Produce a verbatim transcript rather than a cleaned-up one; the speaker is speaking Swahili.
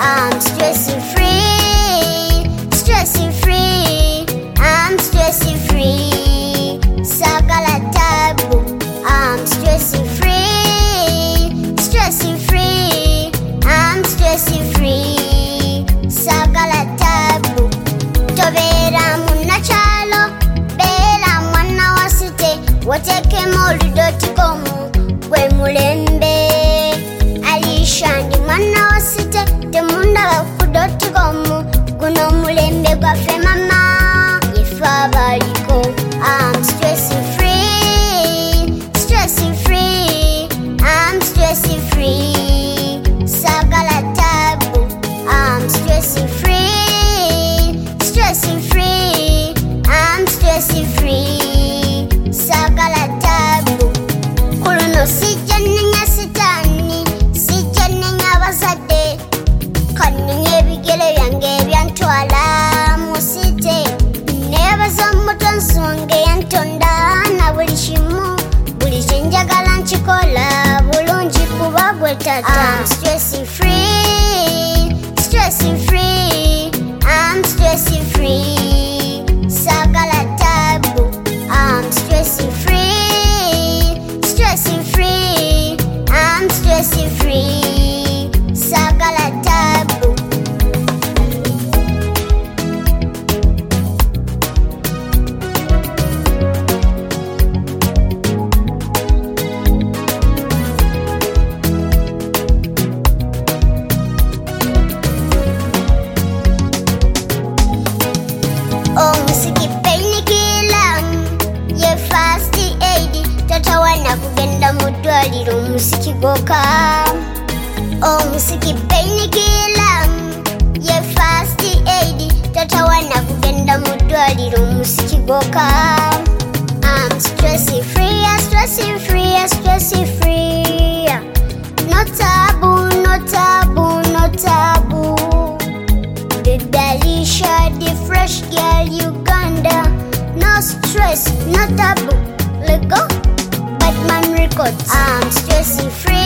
I'm stressing free, stressing free, I'm stressing free. Sagala tabu, I'm stressing free, stressing free, I'm stressing free. Sagala tabu, tobera muna chalo, bera mwana wasite, wateke molu doti komu, kwe mulembe. Alisha ndi mwana wasite, temunda wakudoti komu, kuno mulembe kwa fe mama, ifa baliko. I'm stressing free, stressing free, I'm stressing free. Sagala tabu, I'm stressing free, stressing free, I'm stressing free. Sagala tabu, kuno sija ninya sitani, sija ninya basade, kaninye bigele byange byantwala musite. Nebaza mutonzi wange yantonda na buli kimu, buli kye njagala nkikola bulungi kuba gwe tata. I'm stressing free, stressing free, I'm stressing free. Sagala tabu, I'm stressing free, stressing free, I'm stressing free. Sagala tabu. Oh, musiki paini kila ye fast aid tata wana kugenda mudwaliro musiki goka. Oh, musiki paini kila ye fast aid tata wana kugenda mudwaliro musiki goka. I'm stressing free, I'm stressing free, I'm stressing free. No taboo, no taboo, no taboo. Baby Alisha, the fresh girl, Uganda. No stress, no taboo. Let go. Batman Records. I'm stressing free.